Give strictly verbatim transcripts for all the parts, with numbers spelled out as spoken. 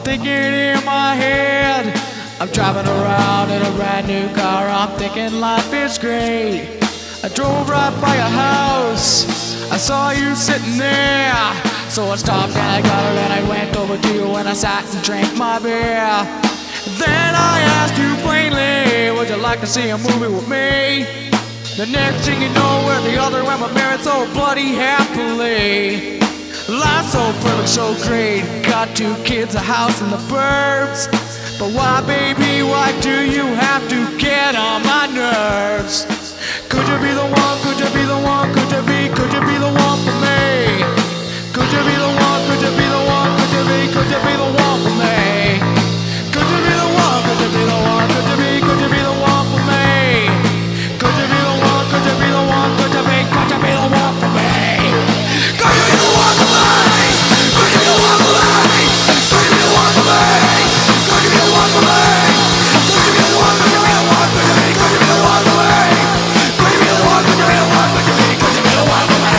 thinking in my head, I'm driving around in a brand new car. I'm thinking life is great. I drove right by your house, I saw you sitting there. So I stopped and I got her and I went over to you and I sat and drank my beer. Then I asked you plainly, would you like to see a movie with me? The next thing you know, we're the other and we're married so bloody happily. Life's so perfect, so great. Got two kids, a house in the burbs. But why, baby, why do you have to get on my nerves? Could you be the one, could you be the one, could you be, could you be the one for me? Could you be the one, could you be the one, could you be, could you be the one for me? Could you be the one, could you be the one, could you be, could you be the one for me? Could you be the one, could you be the one, could you be, could you be the one for me? Could you be the one for me? Could you be the one for me? Could you be the one for me? Could you be the one for me? Could you be the one, could you be the one, could you be, could you be the one for me? Could you be the one, could you be the one, could you be, could you be the one for me?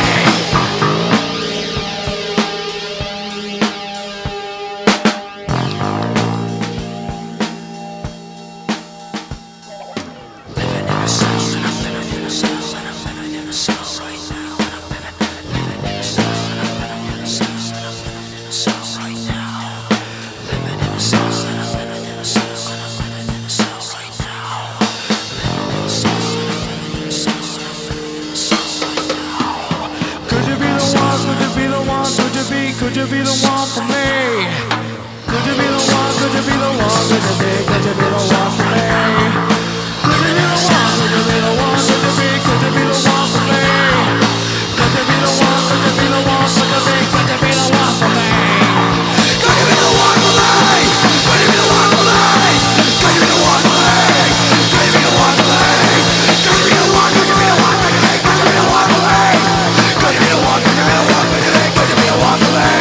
Could you be the one for me? Could you be the one, could you be the one, could you be, could you be the one for me? Could you be the one, could you be the one, could you be, could you be the one for me? Could you be the one, could you be the one, could you be, could you be the one for me? Could you be the one for me? Could you be the one for me? Could you be the one for me? Could you be the one for me? Could you be the one, could you be the one, could you be, could you be the one for me? Could you be the one, could you be the one, could you be, could you be the one for me?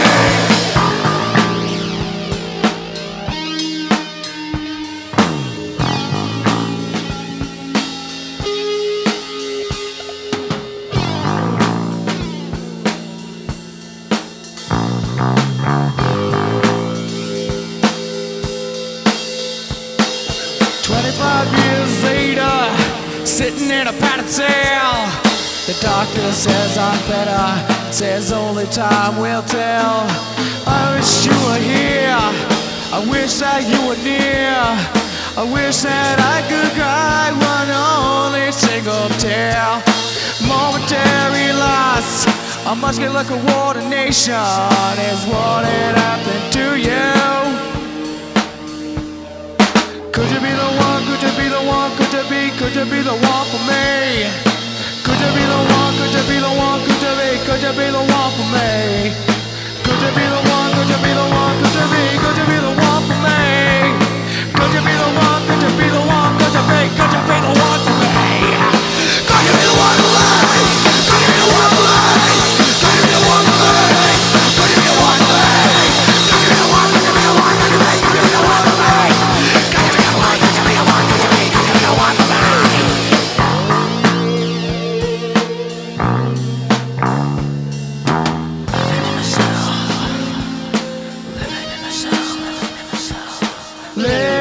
Twenty-five years later, sitting in a padded cell, the doctor says I'm better, says only time will tell. I wish you were here, I wish that you were near, I wish that I could cry one only single tear. Momentary loss, a muscular coordination is what had happened to you. Could you be the one, could you be the one, could you be, could you be the one for me? Could you be the one, could you be the one, could you be, could you be the one for me? Could you be the one, could you be the one, could you be, could you be the one for me? Could you be the one, could you be the one, could you be, could you be the one for me? Could you be the one for me? Could you be the one for me? Could you be the one for me? Could you be the one for me? Could you be the one, could you be the one, could you be, could you be the one for me? Could you be the one, could you be the one, could you be, could you be the one for me? Living